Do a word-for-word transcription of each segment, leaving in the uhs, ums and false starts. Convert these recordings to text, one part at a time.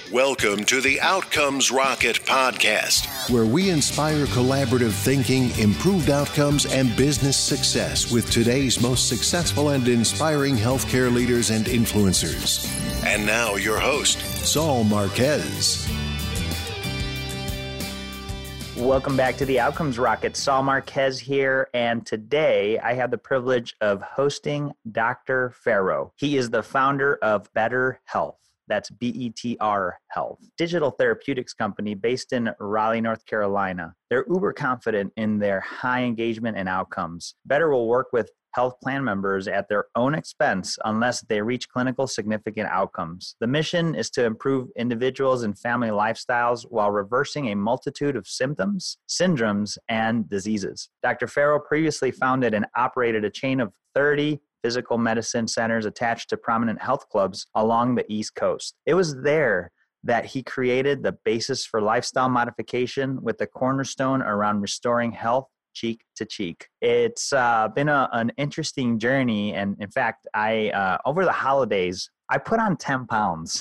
Welcome to the Outcomes Rocket podcast, where we inspire collaborative thinking, improved outcomes, and business success with today's most successful and inspiring healthcare leaders and influencers. And now your host, Saul Marquez. Welcome back to the Outcomes Rocket. Saul Marquez here, and today I have the privilege of hosting Doctor Ferro. He is the founder of Better Health. That's B E T R Health, digital therapeutics company based in Raleigh, North Carolina. They're uber confident in their high engagement and outcomes. Better will work with health plan members at their own expense unless they reach clinical significant outcomes. The mission is to improve individuals and family lifestyles while reversing a multitude of symptoms, syndromes, and diseases. Doctor Ferro previously founded and operated a chain of thirty physical medicine centers attached to prominent health clubs along the East Coast. It was there that he created the basis for lifestyle modification with the cornerstone around restoring health cheek to cheek. It's uh, been a, an interesting journey. And in fact, I uh, over the holidays, I put on ten pounds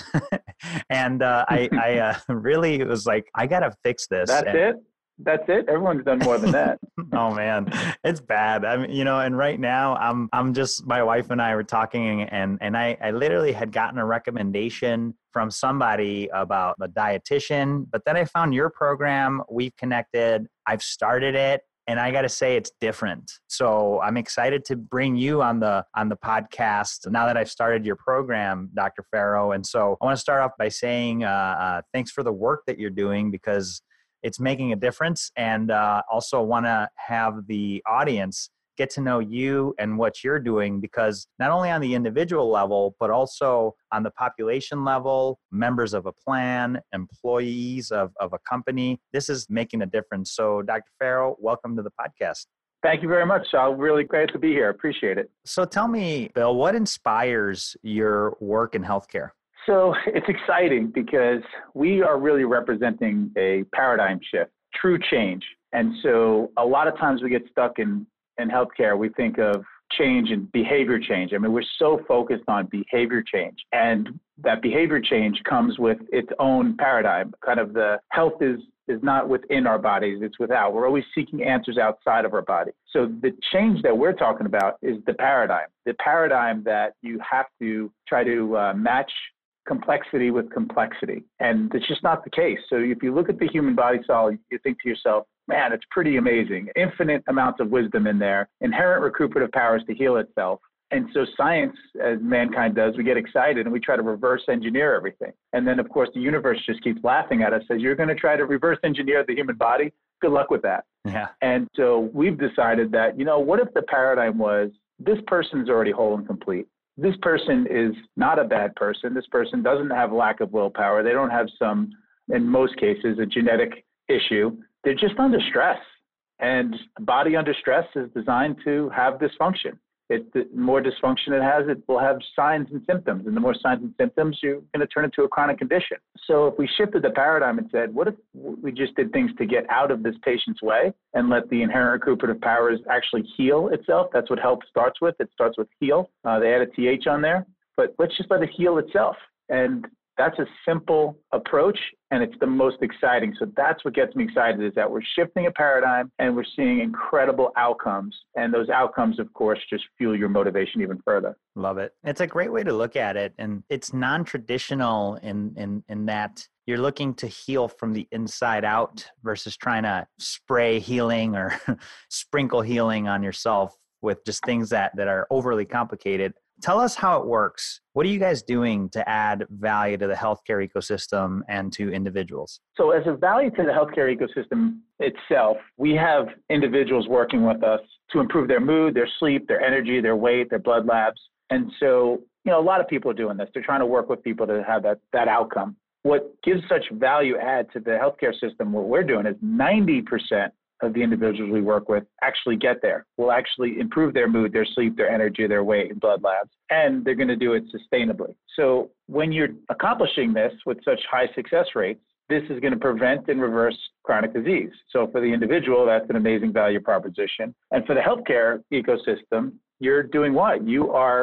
and uh, I, I uh, really was like, I got to fix this. That's and, it? That's it? Everyone's done more than that. Oh man, it's bad. I mean, you know, and right now I'm, I'm just, my wife and I were talking and, and I, I literally had gotten a recommendation from somebody about a dietitian, but then I found your program. We've connected. I've started it. And I got to say, it's different. So I'm excited to bring you on the on the podcast now that I've started your program, Doctor Ferro. And so I want to start off by saying uh, uh, thanks for the work that you're doing, because it's making a difference. And uh, also want to have the audience get to know you and what you're doing, because not only on the individual level, but also on the population level, members of a plan, employees of, of a company, this is making a difference. So Doctor Ferro, welcome to the podcast. Thank you very much, Saul. Really great to be here. Appreciate it. So tell me, Bill, what inspires your work in healthcare? So it's exciting because we are really representing a paradigm shift, true change. And so a lot of times we get stuck in in healthcare, we think of change and behavior change. I mean, we're so focused on behavior change, and that behavior change comes with its own paradigm. Kind of the health is is not within our bodies, it's without. We're always seeking answers outside of our body. So the change that we're talking about is the paradigm, the paradigm that you have to try to uh, match complexity with complexity. And it's just not the case. So if you look at the human body, Saul, you think to yourself, man, it's pretty amazing. Infinite amounts of wisdom in there, inherent recuperative powers to heal itself. And so science, as mankind does, we get excited and we try to reverse engineer everything. And then, of course, the universe just keeps laughing at us, says, you're going to try to reverse engineer the human body? Good luck with that. Yeah. And so we've decided that, you know, what if the paradigm was, this person's already whole and complete? This person is not a bad person. This person doesn't have lack of willpower. They don't have some, in most cases, a genetic issue. They're just under stress. And a body under stress is designed to have dysfunction. It, the more dysfunction it has, it will have signs and symptoms. And the more signs and symptoms, you're going to turn into a chronic condition. So if we shifted the paradigm and said, what if we just did things to get out of this patient's way and let the inherent recuperative powers actually heal itself? That's what health starts with. It starts with heal. Uh, they add a T H on there. But let's just let it heal itself. And that's a simple approach, and it's the most exciting. So that's what gets me excited, is that we're shifting a paradigm and we're seeing incredible outcomes. And those outcomes, of course, just fuel your motivation even further. Love it. It's a great way to look at it. And it's non-traditional in, in, in that you're looking to heal from the inside out versus trying to spray healing or sprinkle healing on yourself with just things that, that are overly complicated. Tell us how it works. What are you guys doing to add value to the healthcare ecosystem and to individuals? So as a value to the healthcare ecosystem itself, we have individuals working with us to improve their mood, their sleep, their energy, their weight, their blood labs. And so, you know, a lot of people are doing this. They're trying to work with people to have that, that outcome. What gives such value add to the healthcare system, what we're doing is ninety percent of the individuals we work with actually get there, will actually improve their mood, their sleep, their energy, their weight, and blood labs, and they're going to do it sustainably. So when you're accomplishing this with such high success rates, this is going to prevent and reverse chronic disease. So for the individual, that's an amazing value proposition. And for the healthcare ecosystem, you're doing what? You are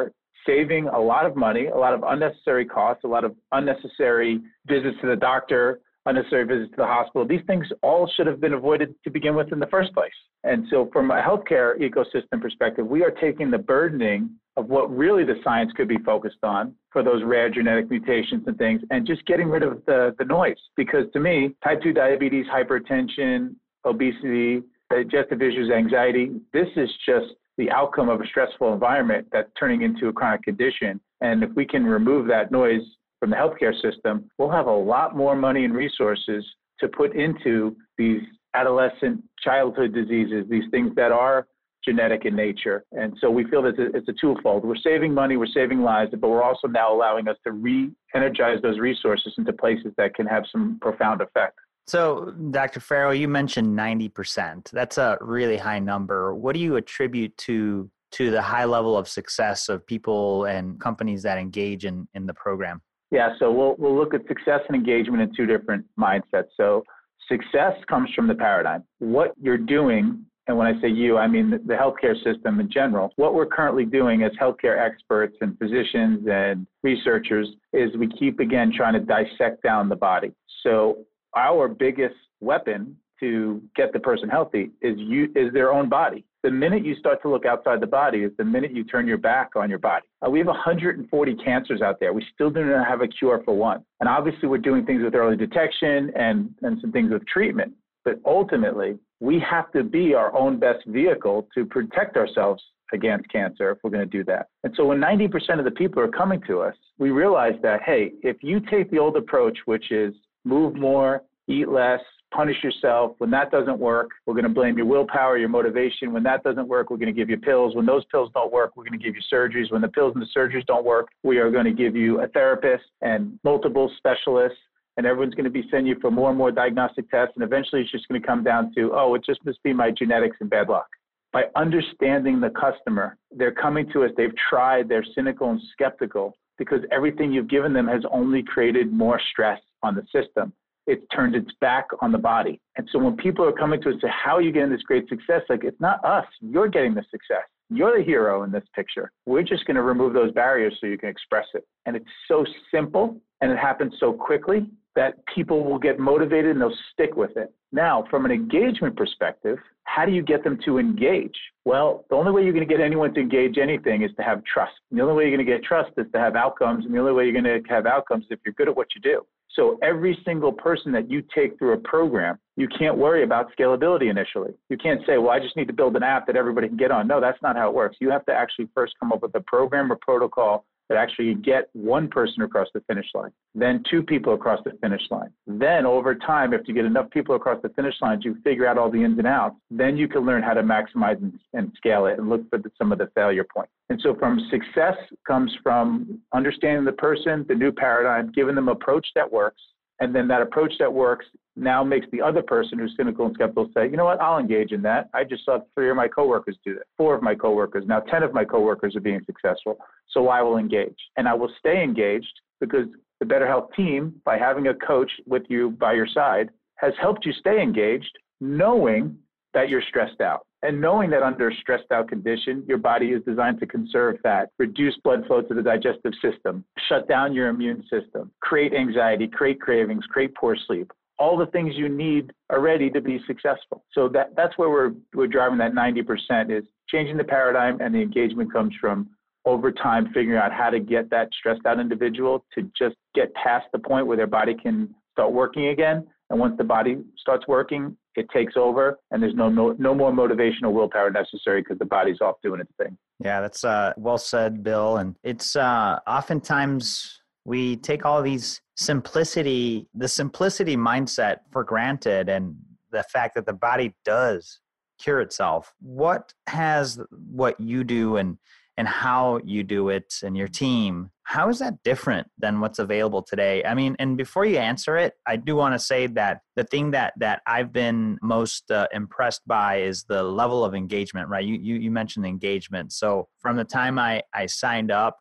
saving a lot of money, a lot of unnecessary costs, a lot of unnecessary visits to the doctor, unnecessary visits to the hospital. These things all should have been avoided to begin with in the first place. And so from a healthcare ecosystem perspective, we are taking the burdening of what really the science could be focused on for those rare genetic mutations and things, and just getting rid of the, the noise. Because to me, type two diabetes, hypertension, obesity, digestive issues, anxiety, this is just the outcome of a stressful environment that's turning into a chronic condition. And if we can remove that noise from the healthcare system, we'll have a lot more money and resources to put into these adolescent childhood diseases, these things that are genetic in nature. And so we feel that it's a twofold. We're saving money, we're saving lives, but we're also now allowing us to re-energize those resources into places that can have some profound effect. So, Doctor Farrow, you mentioned ninety percent. That's a really high number. What do you attribute to to the high level of success of people and companies that engage in, in the program? Yeah, so we'll we'll look at success and engagement in two different mindsets. So success comes from the paradigm. What you're doing, and when I say you, I mean the, the healthcare system in general, what we're currently doing as healthcare experts and physicians and researchers is we keep, again, trying to dissect down the body. So our biggest weapon to get the person healthy is you is their own body. The minute you start to look outside the body is the minute you turn your back on your body. Uh, we have one hundred forty cancers out there. We still do not have a cure for one. And obviously we're doing things with early detection and, and some things with treatment. But ultimately, we have to be our own best vehicle to protect ourselves against cancer if we're going to do that. And so when ninety percent of the people are coming to us, we realize that, hey, if you take the old approach, which is move more, eat less, punish yourself. When that doesn't work, we're going to blame your willpower, your motivation. When that doesn't work, we're going to give you pills. When those pills don't work, we're going to give you surgeries. When the pills and the surgeries don't work, we are going to give you a therapist and multiple specialists. And everyone's going to be sending you for more and more diagnostic tests. And eventually it's just going to come down to, oh, it just must be my genetics and bad luck. By understanding the customer, they're coming to us, they've tried, they're cynical and skeptical because everything you've given them has only created more stress on the system. It's turned its back on the body. And so when people are coming to us and say, how are you getting this great success? Like, it's not us. You're getting the success. You're the hero in this picture. We're just going to remove those barriers so you can express it. And it's so simple and it happens so quickly that people will get motivated and they'll stick with it. Now, from an engagement perspective, how do you get them to engage? Well, the only way you're going to get anyone to engage anything is to have trust. And the only way you're going to get trust is to have outcomes. And the only way you're going to have outcomes is if you're good at what you do. So every single person that you take through a program, you can't worry about scalability initially. You can't say, well, I just need to build an app that everybody can get on. No, that's not how it works. You have to actually first come up with a program or protocol that actually get one person across the finish line, then two people across the finish line. Then over time, if you get enough people across the finish line, you figure out all the ins and outs, then you can learn how to maximize and, and scale it and look for the, some of the failure points. And so from success comes from understanding the person, the new paradigm, giving them an approach that works. And then that approach that works now makes the other person who's cynical and skeptical say, you know what, I'll engage in that. I just saw three of my coworkers do that, four of my coworkers, now ten of my coworkers are being successful. So I will engage. And I will stay engaged because the Better Health team, by having a coach with you by your side, has helped you stay engaged, knowing that you're stressed out. And knowing that under a stressed out condition, your body is designed to conserve fat, reduce blood flow to the digestive system, shut down your immune system, create anxiety, create cravings, create poor sleep. All the things you need are ready to be successful. So that, that's where we're, we're driving that ninety percent is changing the paradigm, and the engagement comes from over time figuring out how to get that stressed out individual to just get past the point where their body can start working again. And once the body starts working, it takes over, and there's no no, no more motivation or willpower necessary because the body's off doing its thing. Yeah, that's uh, well said, Bill. And it's uh, oftentimes we take all these simplicity, the simplicity mindset for granted, and the fact that the body does cure itself. What has what you do and and how you do it and your team, how is that different than what's available today? I mean, and before you answer it, I do want to say that the thing that that I've been most uh, impressed by is the level of engagement, right? You, you you mentioned engagement. So from the time I, I signed up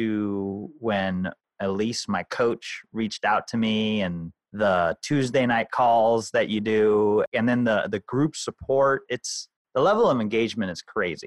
to when Elise, my coach, reached out to me, and the Tuesday night calls that you do, and then the the group support, it's the level of engagement is crazy.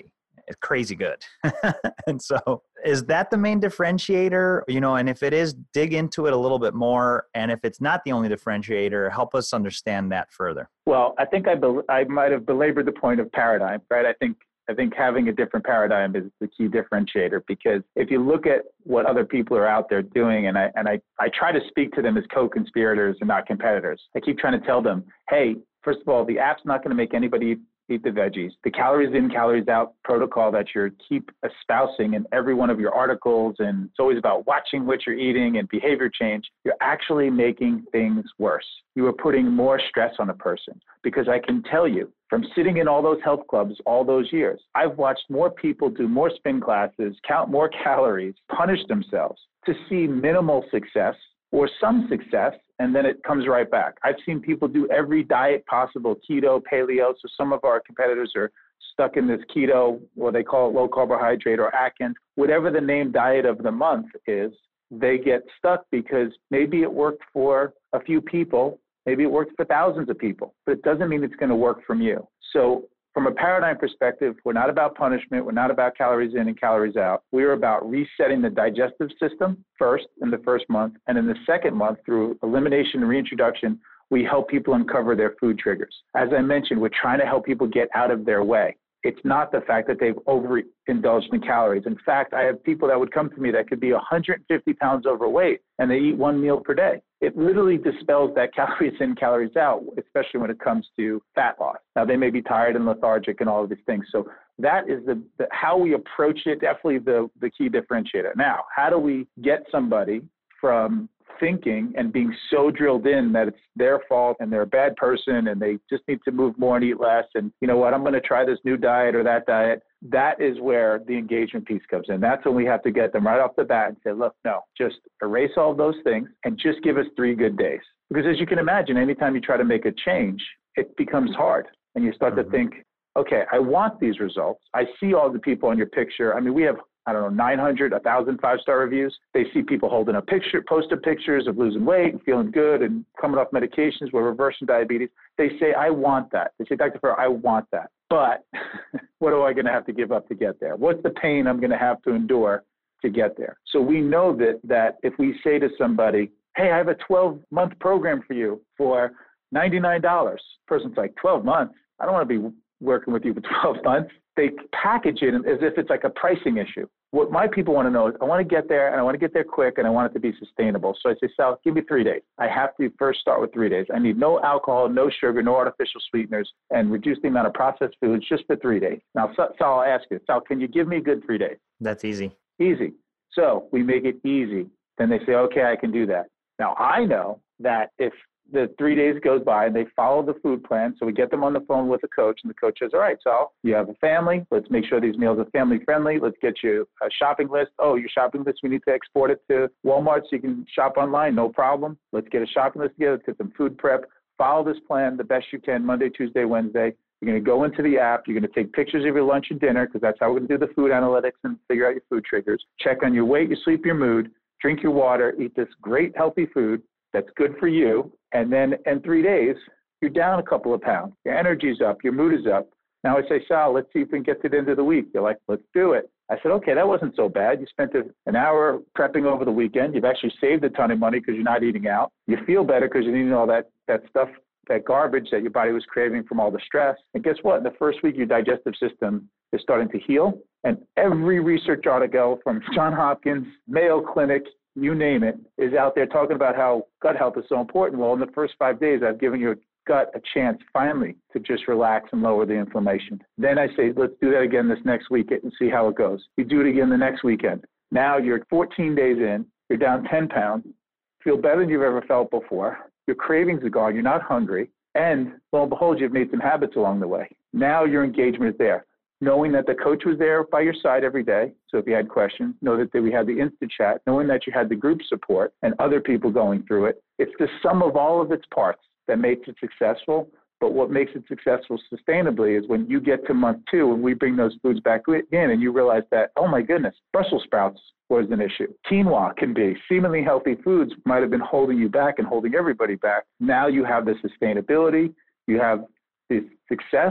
it's crazy good. And so is that the main differentiator? You know, and if it is, dig into it a little bit more. And if it's not the only differentiator, help us understand that further. Well, I think I, bel- I might have belabored the point of paradigm, right? I think I think having a different paradigm is the key differentiator, because if you look at what other people are out there doing, and I and I, I try to speak to them as co-conspirators and not competitors. I keep trying to tell them, hey, first of all, the app's not going to make anybody eat the veggies. The calories in, calories out protocol that you keep espousing in every one of your articles, and it's always about watching what you're eating and behavior change, you're actually making things worse. You are putting more stress on a person, because I can tell you from sitting in all those health clubs all those years, I've watched more people do more spin classes, count more calories, punish themselves to see minimal success or some success, and then it comes right back. I've seen people do every diet possible, keto, paleo. So some of our competitors are stuck in this keto, or they call it low carbohydrate or Atkins, whatever the name diet of the month is, they get stuck because maybe it worked for a few people, maybe it worked for thousands of people, but it doesn't mean it's going to work from you. So from a paradigm perspective, we're not about punishment. We're not about calories in and calories out. We're about resetting the digestive system first in the first month. And in the second month, through elimination and reintroduction, we help people uncover their food triggers. As I mentioned, we're trying to help people get out of their way. It's not the fact that they've overindulged in calories. In fact, I have people that would come to me that could be one hundred fifty pounds overweight and they eat one meal per day. It literally dispels that calories in, calories out, especially when it comes to fat loss. Now, they may be tired and lethargic and all of these things. So that is the, the how we approach it, definitely the, the key differentiator. Now, how do we get somebody from thinking and being so drilled in that it's their fault and they're a bad person and they just need to move more and eat less, and you know what, I'm going to try this new diet or that diet? That is where the engagement piece comes in. That's when we have to get them right off the bat and say, look, no, just erase all those things and just give us three good days. Because as you can imagine, anytime you try to make a change, it becomes hard. And you start mm-hmm. to think, okay, I want these results. I see all the people on your picture. I mean, we have, I don't know, nine hundred, one thousand five-star reviews. They see people holding a picture, posted pictures of losing weight and feeling good and coming off medications. We're reversing diabetes. They say, I want that. They say, Doctor Ferro, I want that. But what am I going to have to give up to get there? What's the pain I'm going to have to endure to get there? So we know that that if we say to somebody, hey, I have a twelve-month program for you for ninety-nine dollars. Person's like, twelve months? I don't want to be working with you for twelve months. They package it as if it's like a pricing issue. What my people want to know is, I want to get there and I want to get there quick and I want it to be sustainable. So I say, Sal, give me three days. I have to first start with three days. I need no alcohol, no sugar, no artificial sweeteners, and reduce the amount of processed foods just for three days. Now, Sal, I'll ask you, Sal, can you give me a good three days? That's easy. Easy. So we make it easy. Then they say, okay, I can do that. Now, I know that if the three days goes by and they follow the food plan, so we get them on the phone with a coach, and the coach says, all right, so you have a family. Let's make sure these meals are family friendly. Let's get you a shopping list. Oh, your shopping list, we need to export it to Walmart so you can shop online. No problem. Let's get a shopping list together. Let's get some food prep. Follow this plan the best you can, Monday, Tuesday, Wednesday. You're going to go into the app. You're going to take pictures of your lunch and dinner, because that's how we're going to do the food analytics and figure out your food triggers. Check on your weight, your sleep, your mood. Drink your water. Eat this great, healthy food that's good for you. And then in three days, you're down a couple of pounds. Your energy's up. Your mood is up. Now I say, Sal, let's see if we can get to the end of the week. You're like, let's do it. I said, okay, that wasn't so bad. You spent an hour prepping over the weekend. You've actually saved a ton of money because you're not eating out. You feel better because you're eating all that, that stuff, that garbage that your body was craving from all the stress. And guess what? In the first week, your digestive system is starting to heal. And every research article from Johns Hopkins, Mayo Clinic, you name it, is out there talking about how gut health is so important. Well, in the first five days, I've given your gut a chance finally to just relax and lower the inflammation. Then I say, let's do that again this next week and see how it goes. You do it again the next weekend. Now you're fourteen days in, you're down ten pounds, feel better than you've ever felt before. Your cravings are gone, you're not hungry, and lo and behold, you've made some habits along the way. Now your engagement is there. Knowing that the coach was there by your side every day. So if you had questions, know that we had the instant chat, knowing that you had the group support and other people going through it. It's the sum of all of its parts that makes it successful. But what makes it successful sustainably is when you get to month two and we bring those foods back in and you realize that, oh my goodness, Brussels sprouts was an issue. Quinoa can be. Seemingly healthy foods might have been holding you back and holding everybody back. Now you have the sustainability, you have the success,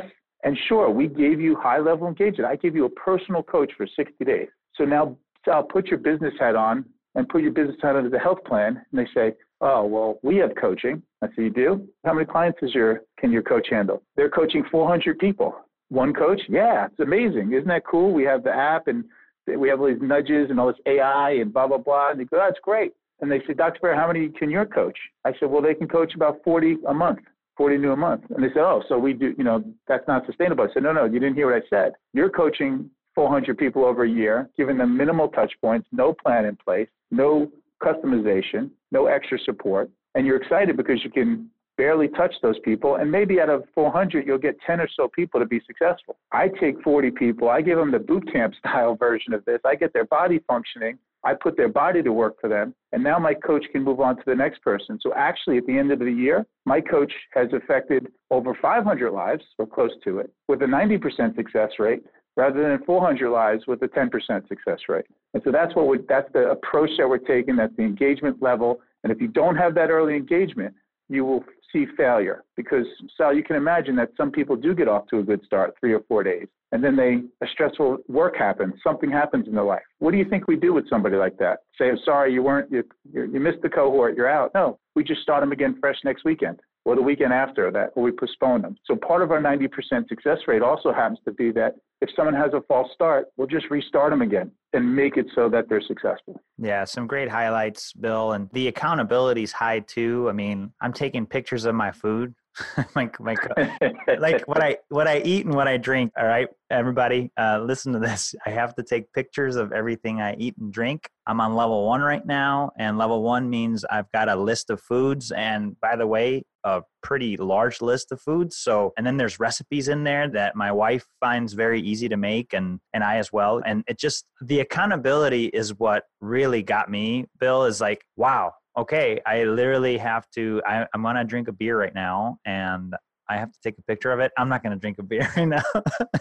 And sure, we gave you high-level engagement. I gave you a personal coach for sixty days. So now, Sal, put your business hat on and put your business hat under the health plan. And they say, oh, well, we have coaching. I say, you do? How many clients is your can your coach handle? They're coaching four hundred people. One coach? Yeah, it's amazing. Isn't that cool? We have the app and we have all these nudges and all this A I and blah, blah, blah. And they go, oh, that's great. And they said, Doctor Fair, how many can your coach? I said, well, they can coach about forty a month. forty new a month. And they said, oh, so we do, you know, that's not sustainable. I said, no, no, you didn't hear what I said. You're coaching four hundred people over a year, giving them minimal touch points, no plan in place, no customization, no extra support. And you're excited because you can barely touch those people. And maybe out of four hundred, you'll get ten or so people to be successful. I take forty people, I give them the boot camp style version of this. I get their body functioning. I put their body to work for them. And now my coach can move on to the next person. So actually, at the end of the year, my coach has affected over five hundred lives, or close to it, with a ninety percent success rate, rather than four hundred lives with a ten percent success rate. And so that's what we, that's the approach that we're taking. That's the engagement level. And if you don't have that early engagement, you will see failure, because, Sal, you can imagine that some people do get off to a good start, three or four days, and then they a stressful work happens, something happens in their life. What do you think we do with somebody like that? Say, I'm sorry, you weren't, you, you missed the cohort, you're out. No, we just start them again fresh next weekend, or the weekend after that, or we postpone them. So part of our ninety percent success rate also happens to be that if someone has a false start, we'll just restart them again and make it so that they're successful. Yeah, some great highlights, Bill. And the accountability is high too. I mean, I'm taking pictures of my food. like, my, like what I what I eat and what I drink. All right, everybody, uh, listen to this. I have to take pictures of everything I eat and drink. I'm on level one right now, and level one means I've got a list of foods. And by the way, a pretty large list of foods. So, and then there's recipes in there that my wife finds very easy to make, and and I as well. And it just, the accountability is what really got me, Bill, is like, wow. Okay, I literally have to, I, I'm going to drink a beer right now, and I have to take a picture of it. I'm not going to drink a beer right now.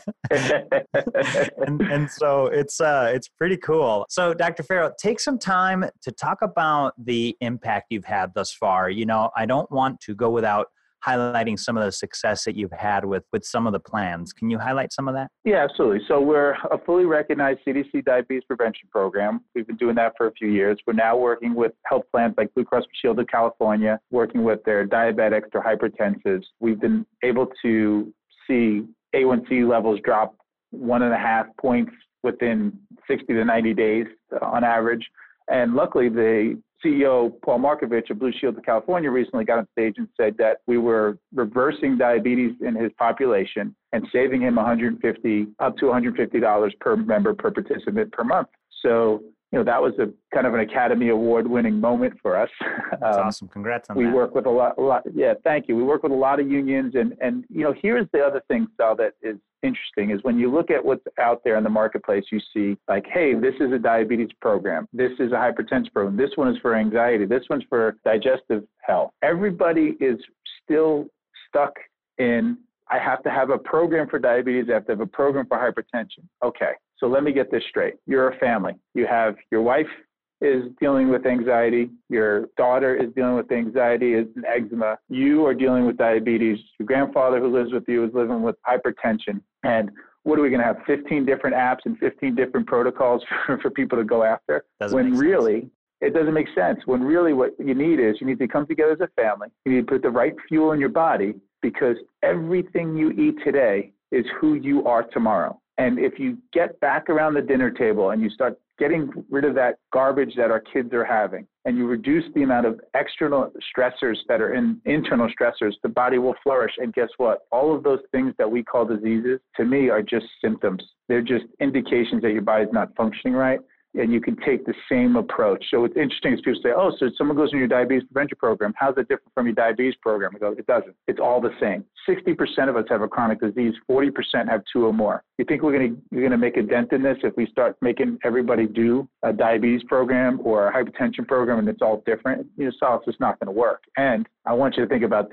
and, and so it's uh, it's pretty cool. So Doctor Ferro, take some time to talk about the impact you've had thus far. You know, I don't want to go without highlighting some of the success that you've had with, with some of the plans. Can you highlight some of that? Yeah, absolutely. So we're a fully recognized C D C diabetes prevention program. We've been doing that for a few years. We're now working with health plans like Blue Cross Blue Shield of California, working with their diabetics or hypertensives. We've been able to see A one C levels drop one and a half points within sixty to ninety days on average. And luckily, the C E O, Paul Markovich of Blue Shield of California, recently got on stage and said that we were reversing diabetes in his population and saving him one hundred fifty up to one hundred fifty dollars per member, per participant per month. So, you know, that was a kind of an Academy Award winning moment for us. That's um, awesome. Congrats on we that. We work with a lot, a lot. Yeah, thank you. We work with a lot of unions. And, and you know, here's the other thing, Sal, that is interesting is when you look at what's out there in the marketplace, you see like, hey, this is a diabetes program. This is a hypertension program. This one is for anxiety. This one's for digestive health. Everybody is still stuck in, I have to have a program for diabetes. I have to have a program for hypertension. Okay. So let me get this straight. You're a family. You have your wife is dealing with anxiety. Your daughter is dealing with anxiety, is an eczema. You are dealing with diabetes. Your grandfather who lives with you is living with hypertension. And what are we going to have? fifteen different apps and fifteen different protocols for, for people to go after? Doesn't when make really, sense. It doesn't make sense. When really what you need is you need to come together as a family. You need to put the right fuel in your body, because everything you eat today is who you are tomorrow. And if you get back around the dinner table and you start getting rid of that garbage that our kids are having, and you reduce the amount of external stressors that are in internal stressors, the body will flourish. And guess what? All of those things that we call diseases, to me, are just symptoms. They're just indications that your body's not functioning right. And you can take the same approach. So what's interesting is people say, oh, so someone goes in your diabetes prevention program. How's it different from your diabetes program? I go, it doesn't. It's all the same. sixty percent of us have a chronic disease. forty percent have two or more. You think we're going to we're going to make a dent in this if we start making everybody do a diabetes program or a hypertension program and it's all different? You know, so it's just not going to work. And I want you to think about this.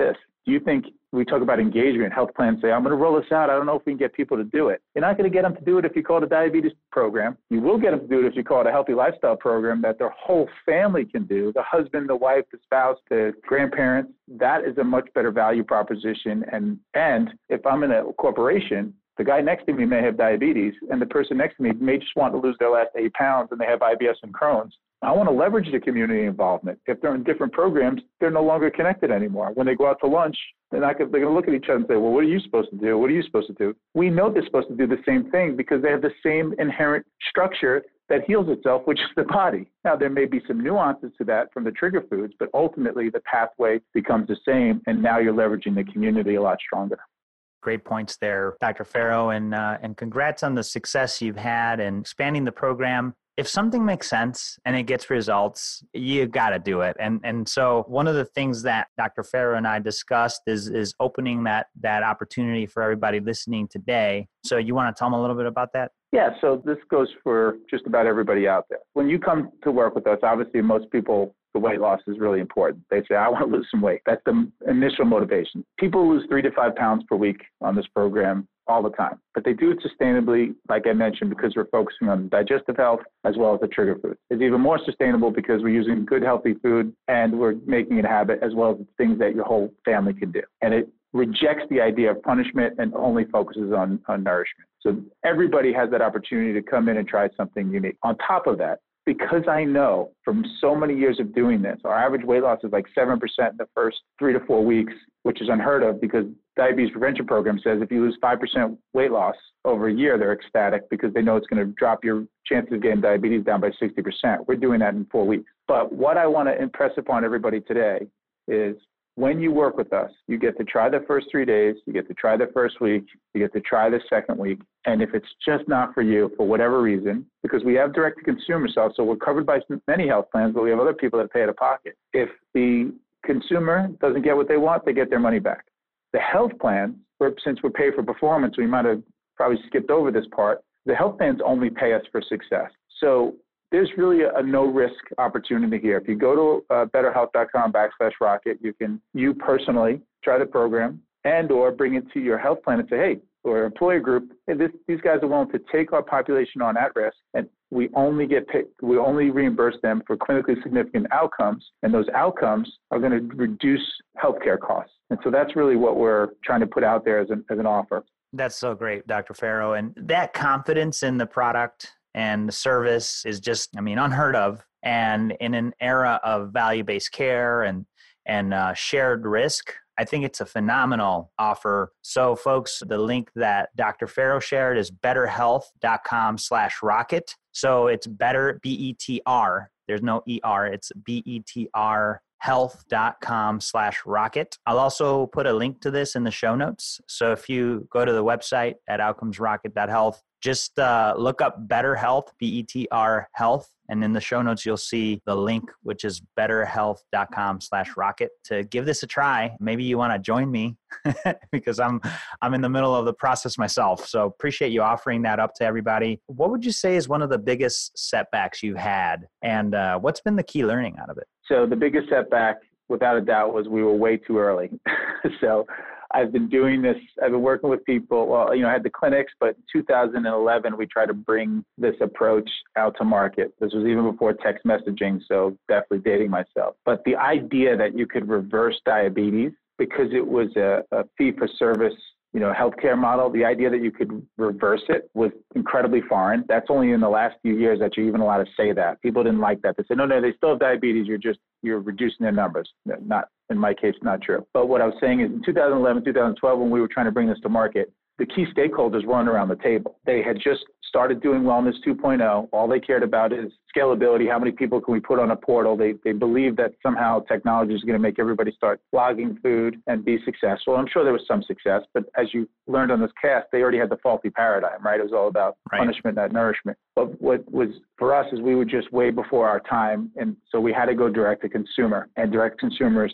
Do you think we talk about engagement, health plans say, I'm going to roll this out. I don't know if we can get people to do it. You're not going to get them to do it if you call it a diabetes program. You will get them to do it if you call it a healthy lifestyle program that their whole family can do, the husband, the wife, the spouse, the grandparents. That is a much better value proposition. And, and if I'm in a corporation, the guy next to me may have diabetes, and the person next to me may just want to lose their last eight pounds and they have I B S and Crohn's. I want to leverage the community involvement. If they're in different programs, they're no longer connected anymore. When they go out to lunch, they're not gonna, they're going to look at each other and say, well, what are you supposed to do? What are you supposed to do? We know they're supposed to do the same thing because they have the same inherent structure that heals itself, which is the body. Now, there may be some nuances to that from the trigger foods, but ultimately the pathway becomes the same, and now you're leveraging the community a lot stronger. Great points there, Doctor Farrow, and uh, and congrats on the success you've had in expanding the program. If something makes sense and it gets results, you got to do it. And and so one of the things that Doctor Farrow and I discussed is is opening that that opportunity for everybody listening today. So you want to tell them a little bit about that? Yeah, so this goes for just about everybody out there. When you come to work with us, obviously most people, the weight loss is really important. They say, I want to lose some weight. That's the initial motivation. People lose three to five pounds per week on this program all the time, but they do it sustainably, like I mentioned, because we're focusing on digestive health as well as the trigger foods. It's even more sustainable because we're using good, healthy food and we're making it a habit as well as things that your whole family can do. And it rejects the idea of punishment and only focuses on, on nourishment. So everybody has that opportunity to come in and try something unique. On top of that, because I know from so many years of doing this, our average weight loss is like seven percent in the first three to four weeks, which is unheard of because diabetes prevention program says if you lose five percent weight loss over a year, they're ecstatic because they know it's going to drop your chances of getting diabetes down by sixty percent. We're doing that in four weeks. But what I want to impress upon everybody today is when you work with us, you get to try the first three days, you get to try the first week, you get to try the second week. And if it's just not for you, for whatever reason, because we have direct-to-consumer sales, so we're covered by many health plans, but we have other people that pay out of pocket. If the consumer doesn't get what they want, they get their money back. The health plans, since we're paid for performance, we might have probably skipped over this part, the health plans only pay us for success. So there's really a, a no-risk opportunity here. If you go to uh, betterhealth.com backslash rocket, you can, you personally, try the program and or bring it to your health plan and say, hey, or employer group, hey, this, these guys are willing to take our population on at risk, and we only get paid, we only reimburse them for clinically significant outcomes, and those outcomes are going to reduce healthcare costs. And so that's really what we're trying to put out there as an, as an offer. That's so great, Doctor Farrow. And that confidence in the product and the service is just, I mean, unheard of. And in an era of value-based care and, and uh, shared risk, I think it's a phenomenal offer. So folks, the link that Doctor Farrow shared is betterhealth.com slash rocket. So it's better, B E T R. There's no E R. It's B E T R health.com slash rocket. I'll also put a link to this in the show notes. So if you go to the website at outcomes rocket dot health, just uh, look up Better Health, B E T R health. And in the show notes, you'll see the link, which is betterhealth.com slash rocket to give this a try. Maybe you want to join me because I'm I'm in the middle of the process myself. So appreciate you offering that up to everybody. What would you say is one of the biggest setbacks you've had? And uh, what's been the key learning out of it? So the biggest setback, without a doubt, was we were way too early. So I've been doing this, I've been working with people, well, you know, I had the clinics, but in two thousand eleven, we tried to bring this approach out to market. This was even before text messaging, so definitely dating myself. But the idea that you could reverse diabetes because it was a, a fee-for-service, you know, healthcare model, the idea that you could reverse it was incredibly foreign. That's only in the last few years that you're even allowed to say that. People didn't like that. They said, no, no, they still have diabetes. You're just, you're reducing their numbers. Not, in my case, not true. But what I was saying is in two thousand eleven, two thousand twelve, when we were trying to bring this to market, the key stakeholders weren't around the table. They had just started doing Wellness two point oh. All they cared about is scalability. How many people can we put on a portal? They they believe that somehow technology is going to make everybody start logging food and be successful. I'm sure there was some success, but as you learned on this cast, they already had the faulty paradigm, right? It was all about right. punishment, not nourishment. But what was for us is we were just way before our time. And so we had to go direct to consumer, and direct to consumer is tough.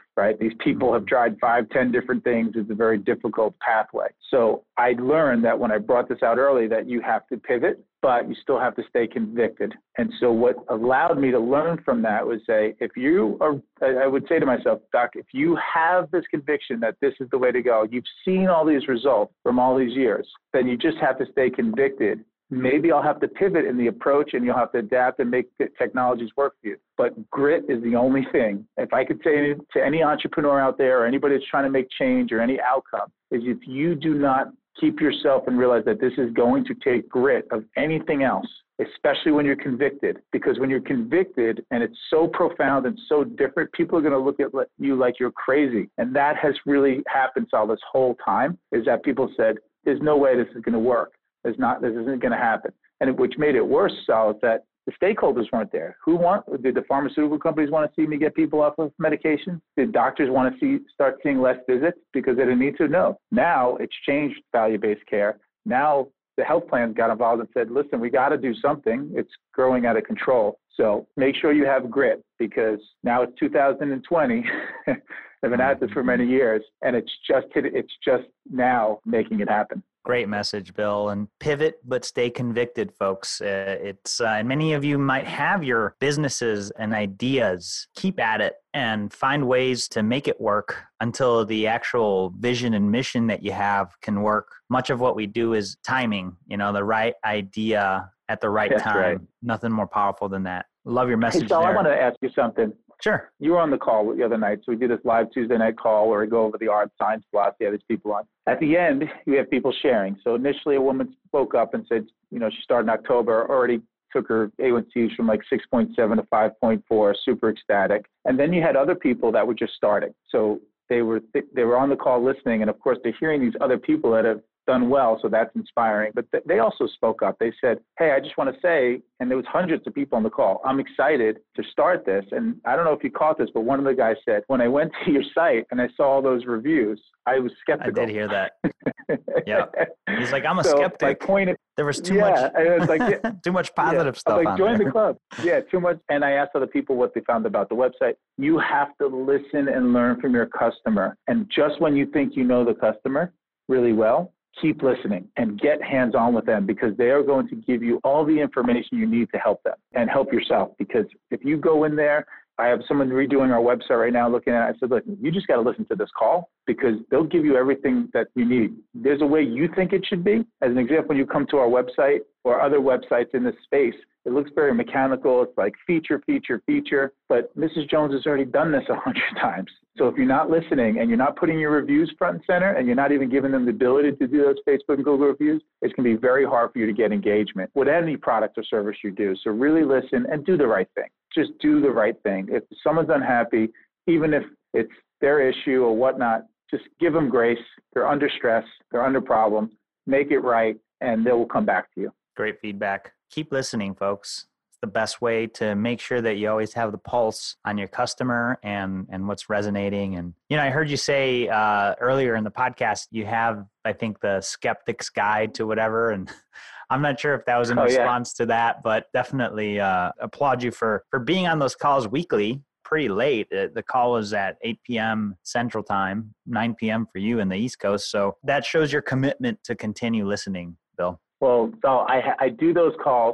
right? These people have tried five, ten different things. It's a very difficult pathway. So I learned that when I brought this out early, that you have to pivot, but you still have to stay convicted. And so what allowed me to learn from that was say, if you are, I would say to myself, Doc, if you have this conviction that this is the way to go, you've seen all these results from all these years, then you just have to stay convicted. Maybe I'll have to pivot in the approach and you'll have to adapt and make the technologies work for you. But grit is the only thing. If I could say to any entrepreneur out there or anybody that's trying to make change or any outcome, is if you do not keep yourself and realize that this is going to take grit of anything else, especially when you're convicted, because when you're convicted and it's so profound and so different, people are going to look at you like you're crazy. And that has really happened all this whole time, is that people said, there's no way this is going to work. There's not, this isn't going to happen. And it, which made it worse, Sal, is that the stakeholders weren't there. Who want, did the pharmaceutical companies want to see me get people off of medication? Did doctors want to see, start seeing less visits because they didn't need to? No. Now it's changed value-based care. Now the health plans got involved and said, listen, we got to do something. It's growing out of control. So make sure you have grit, because now it's two thousand twenty. I've been at this for many years, and it's just, it's just now making it happen. Great message, Bill. And pivot, but stay convicted, folks. Uh, it's uh, and many of you might have your businesses and ideas. Keep at it and find ways to make it work until the actual vision and mission that you have can work. Much of what we do is timing, you know, the right idea at the right That's time. Right. Nothing more powerful than that. Love your message. Hey, so there. I want to ask you something. Sure. You were on the call the other night, so we did this live Tuesday night call where we go over the art, science, philosophy, have these people on. At the end, you have people sharing. So initially a woman spoke up and said, you know, she started in October, already took her A one Cs from like six point seven to five point four, super ecstatic. And then you had other people that were just starting. So they were they were on the call listening, and of course they're hearing these other people that have done well, so that's inspiring. But th- they also spoke up. They said, hey, I just want to say, and there was hundreds of people on the call, I'm excited to start this. And I don't know if you caught this, but one of the guys said, when I went to your site and I saw all those reviews, I was skeptical. I did hear that. Yeah. He's like, I'm a so skeptic. My point is, there was too yeah, much it was like, yeah, too much positive yeah. stuff I was like, on join there. the club. Yeah, too much. And I asked other people what they found about the website. You have to listen and learn from your customer. And just when you think you know the customer really well, keep listening and get hands-on with them, because they are going to give you all the information you need to help them and help yourself. Because if you go in there, I have someone redoing our website right now looking at it. I said, look, you just got to listen to this call, because they'll give you everything that you need. There's a way you think it should be. As an example, when you come to our website or other websites in this space, it looks very mechanical. It's like feature, feature, feature. But Missus Jones has already done this a hundred times. So if you're not listening and you're not putting your reviews front and center, and you're not even giving them the ability to do those Facebook and Google reviews, it's going to be very hard for you to get engagement with any product or service you do. So really listen and do the right thing. Just do the right thing. If someone's unhappy, even if it's their issue or whatnot, just give them grace. They're under stress. They're under problem. Make it right, and they will come back to you. Great feedback. Keep listening, folks. It's the best way to make sure that you always have the pulse on your customer and, and what's resonating. And, you know, I heard you say uh, earlier in the podcast, you have, I think, the skeptic's guide to whatever. And I'm not sure if that was in oh, response yeah. to that, but definitely uh, applaud you for, for being on those calls weekly, pretty late. The call was at eight p.m. Central Time, nine p.m. for you in the East Coast. So that shows your commitment to continue listening, Bill. Well, so I, I do those calls,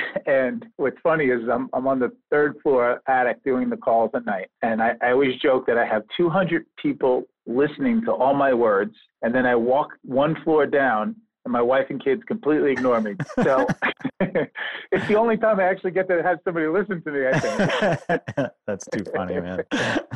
and what's funny is I'm I'm on the third floor attic doing the calls at night, and I, I always joke that I have two hundred people listening to all my words, and then I walk one floor down, and my wife and kids completely ignore me. So it's the only time I actually get to have somebody listen to me, I think. That's too funny, man.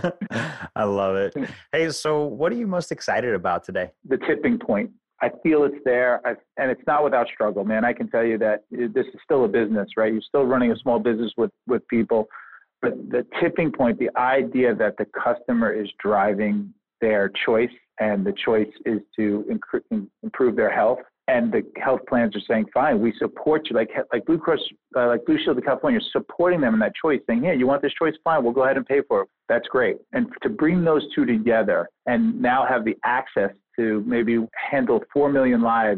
I love it. Hey, so what are you most excited about today? The tipping point. I feel it's there, I, and it's not without struggle, man. I can tell you that this is still a business, right? You're still running a small business with, with people, but the tipping point, the idea that the customer is driving their choice, and the choice is to inc- improve their health, and the health plans are saying, fine, we support you, like like Blue Cross, uh, like Blue Shield of California, supporting them in that choice, saying, here, you want this choice? Fine, we'll go ahead and pay for it. That's great. And to bring those two together and now have the access to maybe handle four million lives in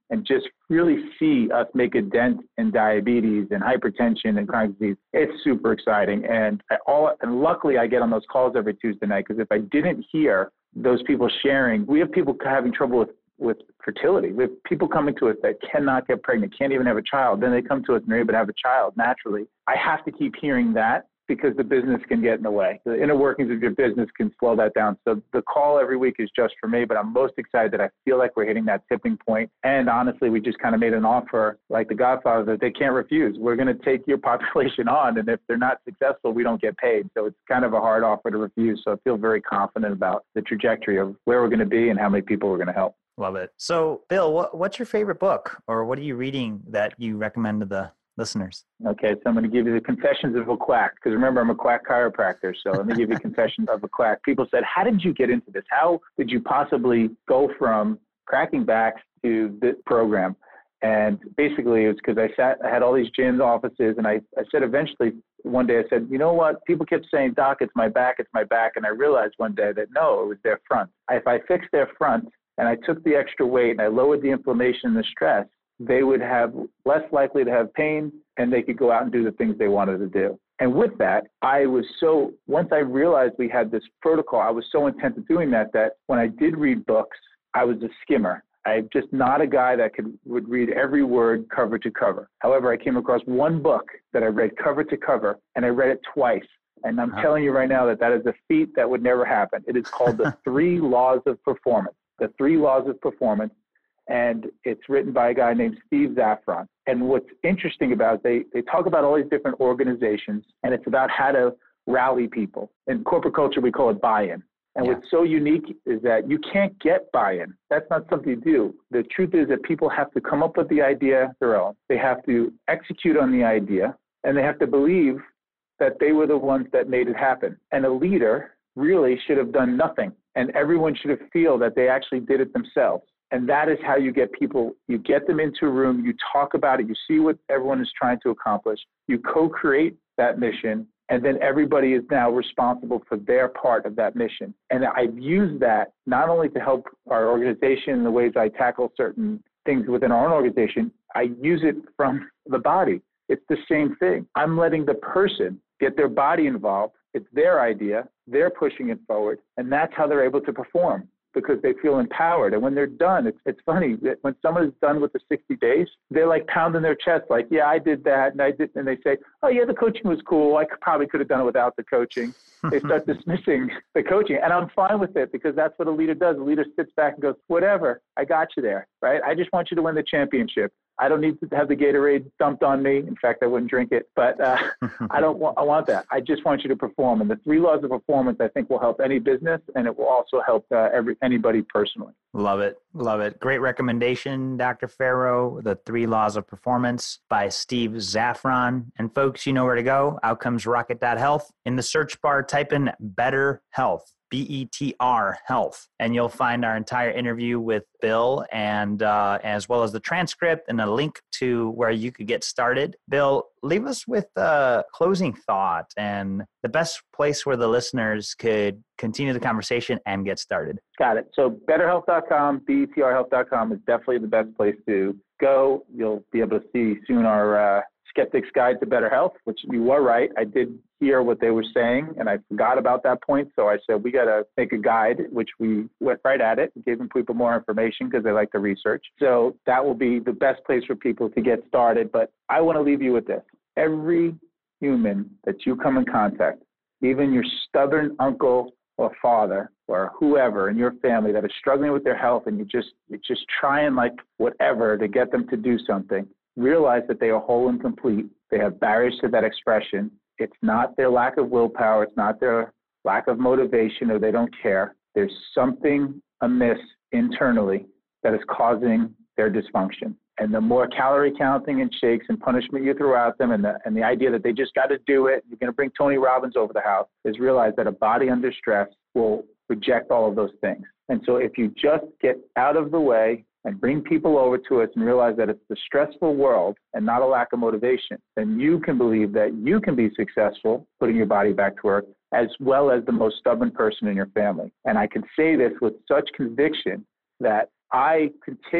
and just really see us make a dent in diabetes and hypertension and chronic disease, it's super exciting. And I, all and luckily I get on those calls every Tuesday night, because if I didn't hear those people sharing, we have people having trouble with with fertility. We have people coming to us that cannot get pregnant, can't even have a child. Then they come to us and they're able to have a child naturally. I have to keep hearing that, because the business can get in the way. The inner workings of your business can slow that down. So the call every week is just for me, but I'm most excited that I feel like we're hitting that tipping point. And honestly, we just kind of made an offer like the Godfather that they can't refuse. We're going to take your population on, and if they're not successful, we don't get paid. So it's kind of a hard offer to refuse. So I feel very confident about the trajectory of where we're going to be and how many people we're going to help. Love it. So Bill, what, what's your favorite book, or what are you reading that you recommend to the listeners? Okay, so I'm going to give you the Confessions of a Quack, because remember, I'm a quack chiropractor. So let me give you Confessions of a Quack. People said, how did you get into this? How did you possibly go from cracking backs to this program? And basically, it was because I sat, I had all these gyms, offices, and I, I said eventually, one day I said, you know what? People kept saying, Doc, it's my back, it's my back. And I realized one day that no, it was their front. If I fixed their front and I took the extra weight and I lowered the inflammation and the stress, they would have less likely to have pain, and they could go out and do the things they wanted to do. And with that, I was so, once I realized we had this protocol, I was so intent on doing that, that when I did read books, I was a skimmer. I'm just not a guy that could would read every word cover to cover. However, I came across one book that I read cover to cover, and I read it twice. And I'm uh-huh. telling you right now that that is a feat that would never happen. It is called The Three Laws of Performance. The Three Laws of Performance. And it's written by a guy named Steve Zaffron. And what's interesting about it, they, they talk about all these different organizations, and it's about how to rally people. In corporate culture, we call it buy-in. And yeah. what's so unique is that you can't get buy-in. That's not something you do. The truth is that people have to come up with the idea their own. They have to execute on the idea, and they have to believe that they were the ones that made it happen. And a leader really should have done nothing, and everyone should have feel that they actually did it themselves. And that is how you get people, you get them into a room, you talk about it, you see what everyone is trying to accomplish, you co-create that mission, and then everybody is now responsible for their part of that mission. And I've used that not only to help our organization in the ways I tackle certain things within our own organization, I use it from the body. It's the same thing. I'm letting the person get their body involved. It's their idea. They're pushing it forward. And that's how they're able to perform, because they feel empowered. And when they're done, it's it's funny that when someone is done with the sixty days, they're like pounding their chest, like, yeah, I did that. And I did. And they say, oh yeah, the coaching was cool. I could, probably could have done it without the coaching. They start dismissing the coaching. And I'm fine with it, because that's what a leader does. A leader sits back and goes, whatever, I got you there, right? I just want you to win the championship. I don't need to have the Gatorade dumped on me. In fact, I wouldn't drink it, but uh, I don't want, I want that. I just want you to perform. And the three laws of performance, I think, will help any business, and it will also help uh, every anybody personally. Love it. Love it. Great recommendation, Doctor Ferro. The Three Laws of Performance by Steve Zaffron. And folks, you know where to go. outcomes rocket dot health. In the search bar, type in Better Health. B E T R Health. And you'll find our entire interview with Bill, and uh, as well as the transcript and a link to where you could get started. Bill, leave us with a closing thought and the best place where the listeners could continue the conversation and get started. Got it. So better health dot com, B E T R health dot com is definitely the best place to go. You'll be able to see soon our uh, Skeptic's Guide to Better Health, which you were right. I did hear what they were saying, and I forgot about that point. So I said, we got to make a guide, which we went right at it, gave people more information because they like to research. So that will be the best place for people to get started. But I want to leave you with this. Every human that you come in contact, even your stubborn uncle or father or whoever in your family that is struggling with their health, and you just, you're just trying like whatever to get them to do something, realize that they are whole and complete. They have barriers to that expression. It's not their lack of willpower. It's not their lack of motivation, or they don't care. There's something amiss internally that is causing their dysfunction. And the more calorie counting and shakes and punishment you throw at them, and the, and the idea that they just got to do it, you're going to bring Tony Robbins over the house, is realize that a body under stress will reject all of those things. And so if you just get out of the way and bring people over to us and realize that it's the stressful world and not a lack of motivation, then you can believe that you can be successful putting your body back to work, as well as the most stubborn person in your family. And I can say this with such conviction that I could take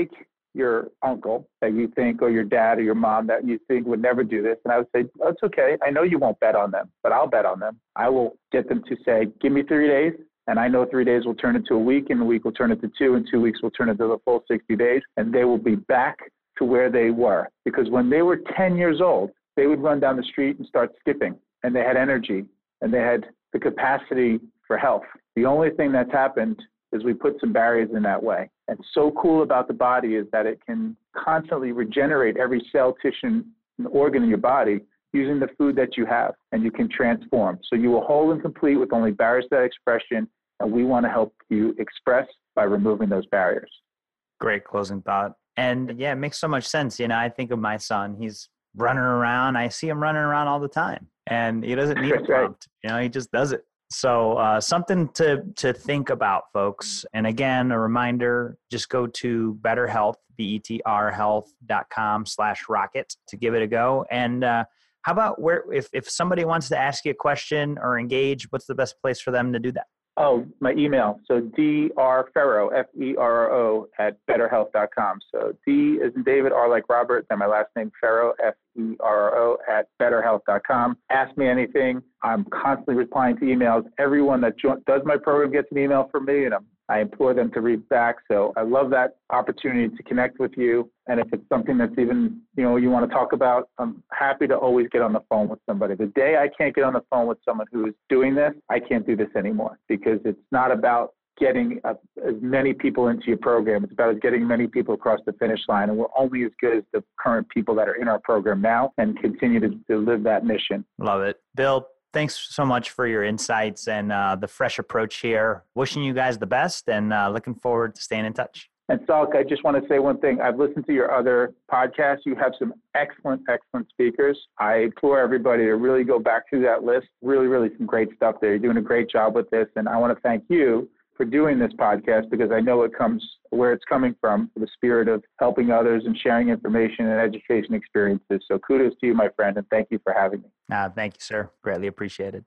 your uncle that you think, or your dad or your mom that you think would never do this. And I would say, oh, it's okay. I know you won't bet on them, but I'll bet on them. I will get them to say, give me three days. And I know three days will turn into a week, and a week will turn into two, and two weeks will turn into the full sixty days. And they will be back to where they were. Because when they were ten years old, they would run down the street and start skipping, and they had energy, and they had the capacity for health. The only thing that's happened is we put some barriers in that way. And so cool about the body is that it can constantly regenerate every cell, tissue, and organ in your body using the food that you have, and you can transform. So you will whole and complete with only barriers to that expression, and we want to help you express by removing those barriers. Great closing thought. And yeah, it makes so much sense. You know, I think of my son, he's running around. I see him running around all the time, and he doesn't need a prompt. You know, he just does it. So uh, something to to think about, folks. And again, a reminder, just go to Better Health, B E T R health dot com slash rocket to give it a go. And uh, how about where if, if somebody wants to ask you a question or engage, what's the best place for them to do that? Oh, my email. So D R Ferro, F E R R O, at better health dot com. So D as in David, R like Robert, then my last name, Ferro, F E R R O, at better health dot com. Ask me anything. I'm constantly replying to emails. Everyone that jo- does my program gets an email from me, and I'm, I implore them to read back. So I love that opportunity to connect with you. And if it's something that's even, you know, you want to talk about, I'm happy to always get on the phone with somebody. The day I can't get on the phone with someone who is doing this, I can't do this anymore, because it's not about getting a, as many people into your program. It's about getting many people across the finish line. And we're only as good as the current people that are in our program now, and continue to, to live that mission. Love it. Bill, thanks so much for your insights and uh, the fresh approach here. Wishing you guys the best, and uh, looking forward to staying in touch. And Salk, I just want to say one thing. I've listened to your other podcasts. You have some excellent, excellent speakers. I implore everybody to really go back through that list. Really, really some great stuff there. You're doing a great job with this. And I want to thank you for doing this podcast, because I know it comes where it's coming from, the spirit of helping others and sharing information and education experiences. So kudos to you, my friend, and thank you for having me. Uh, thank you, sir. Greatly appreciated.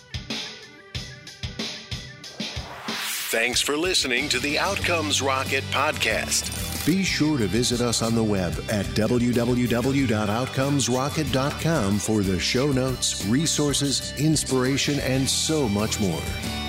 Thanks for listening to the Outcomes Rocket podcast. Be sure to visit us on the web at w w w dot outcomes rocket dot com for the show notes, resources, inspiration, and so much more.